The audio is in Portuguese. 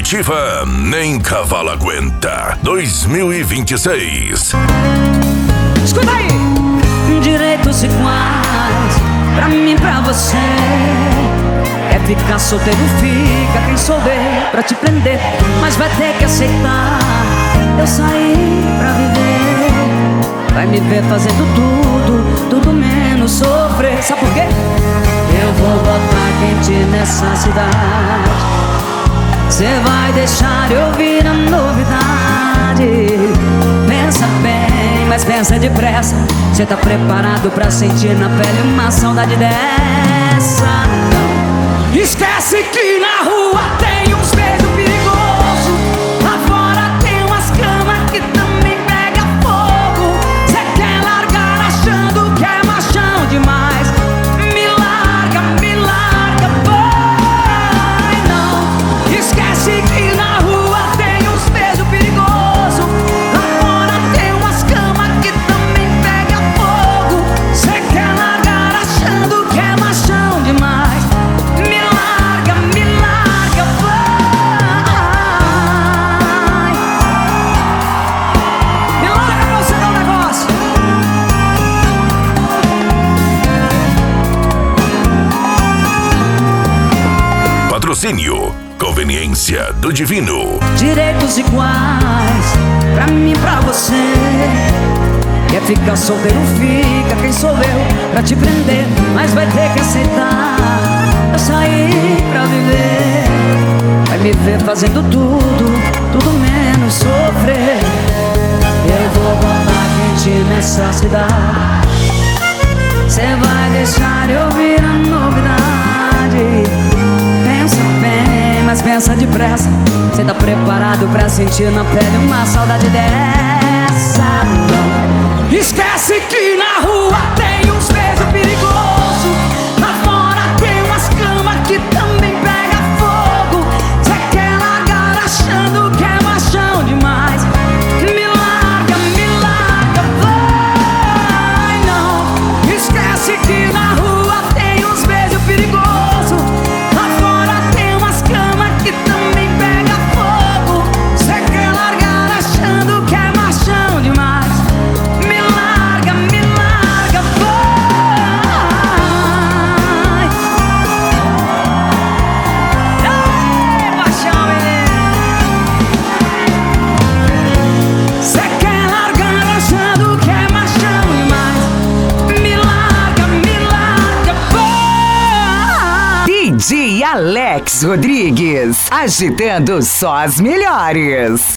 Definitiva, nem cavalo aguenta. 2026. Escuta aí! Direitos iguais, pra mim, pra você. É ficar solteiro, fica quem souber pra te prender. Mas vai ter que aceitar, eu saí pra viver. Vai me ver fazendo tudo menos sofrer. Sabe por quê? Eu vou botar quente nessa cidade. Cê vai deixar eu ouvir a novidade. Pensa bem, mas pensa depressa. Cê tá preparado pra sentir na pele uma saudade dessa? Não. Esquece que na rua tem uns beijos perigosos. Lá fora tem umas camas que também pega fogo. Cê quer largar achando que é machão demais. Me larga, vai não. Esquece que na rua tem uns beijos perigosos. Lá fora tem umas camas que também pega fogo. Cê quer largar achando que é machão demais. Me larga, vai. Me larga pra você dar um negócio. Patrocínio, conveniência do Divino. Direitos iguais, pra mim e pra você. Quer ficar solteiro, fica quem sou eu pra te prender. Mas vai ter que aceitar, eu saí pra viver. Vai me ver fazendo tudo menos sofrer. Eu vou botar quente nessa cidade. Cê vai deixar eu ouvir a novidade. Pensa bem, mas pensa depressa. Cê tá preparado pra sentir na pele uma saudade dessa? Não. Esquece que na rua tem uns beijos perigosos. Lá fora tem umas camas que também pega fogo. Cê quer largar achando que é machão demais. Me larga, vai não. Esquece que na rua tem uns beijos perigosos. Lá fora tem umas camas que também pega fogo. Cê quer largar achando que é machão demais. Me larga, vai. Ei, paixão, cê quer largar achando que é machão demais. Me larga, vai. DJ Alex Rodrigues, agitando só as melhores.